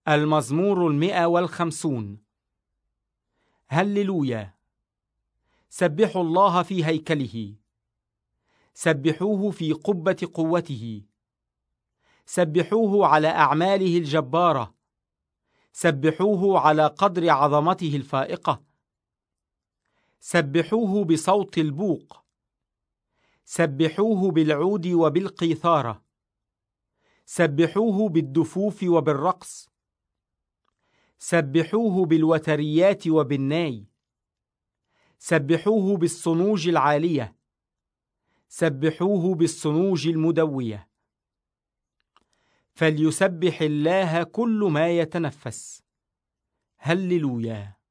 المزمور 150. هللويا. سبحوا الله في هيكله، سبحوه في قبة قوته، سبحوه على أعماله الجبارة، سبحوه على قدر عظمته الفائقة، سبحوه بصوت البوق، سبحوه بالعود وبالقيثارة، سبحوه بالدفوف وبالرقص، سبحوه بالوتريات وبالناي، سبحوه بالصنوج العالية، سبحوه بالصنوج المدوية. فليسبح الله كل ما يتنفس. هللويا.